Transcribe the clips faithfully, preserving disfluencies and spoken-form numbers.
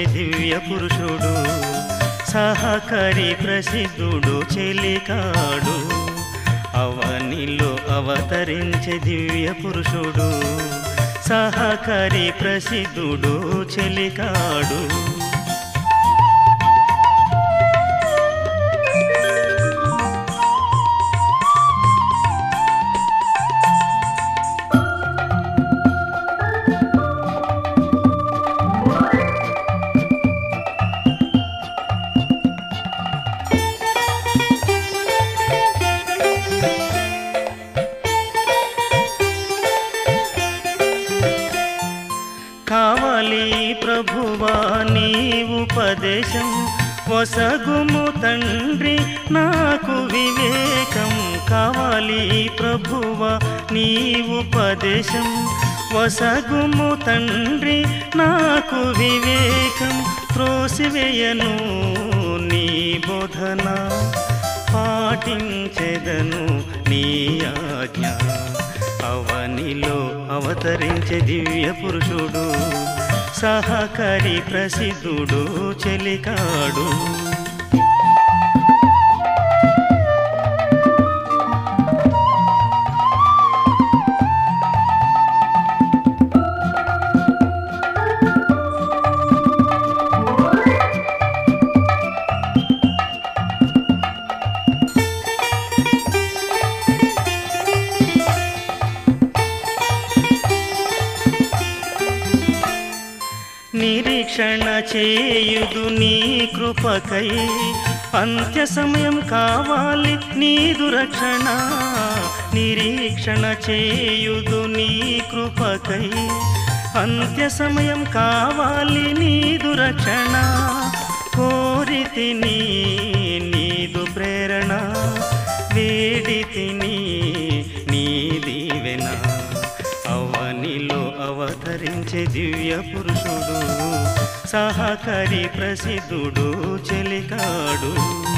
దివ్య పురుషుడు సహకరి ప్రసిద్ధుడు చెలికాడు అవనిలో అవతరించే దివ్య పురుషుడు సహకరి ప్రసిద్ధుడు చెలికాడు కావాలి ప్రభువా నీ ఉపదేశం వసగుము తండ్రి నాకు వివేకం కావాలి ప్రభువా నీ ఉపదేశం వసగుము తండ్రి నాకు వివేకం త్రోసివేయను నీ బోధన పాటించెదను నీ ఆజ్ఞ అవనిలో అవతరించే దివ్య పురుషుడు సహకరి ప్రసిద్ధుడు చెలికాడు నిరీక్షణ చేయుదు నీ కృపకై అంత్య సమయం కావాలి నీదు రక్షణ నిరీక్షణ చేయుదు నీ కృపకై అంత్య సమయం కావాలి నీదు రక్షణ కోరితిని నీదు ప్రేరణ వేడితిని నీ దీవెన అవనిలో అవతరించే దివ్య పురుషుడు సహకరి ప్రసిద్ధుడు చెలికాడు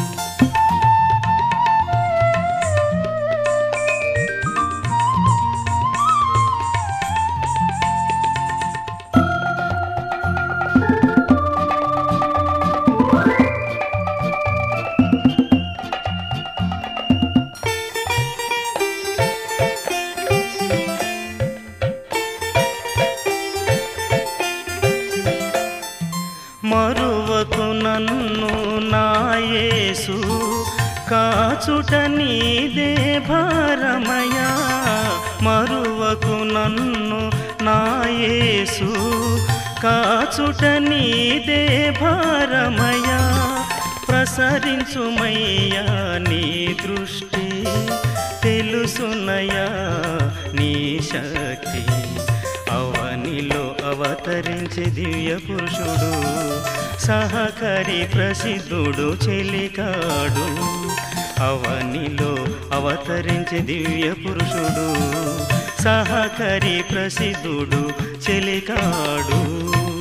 మరువకు నన్ను నా యేసు కాచుట నీదే భారమయా మరువకు నన్ను నా యేసు కాచుట నీదే భారమయా ప్రసరించుమయ్యా నీ దృష్టి తెలుసునయా నీ శక్తి అవనిలో అవతరించే దివ్య పురుషుడు సహకరి ప్రసిద్ధుడు చెలికాడు అవనిలో అవతరించే దివ్య పురుషుడు సహకరి ప్రసిద్ధుడు చెలికాడు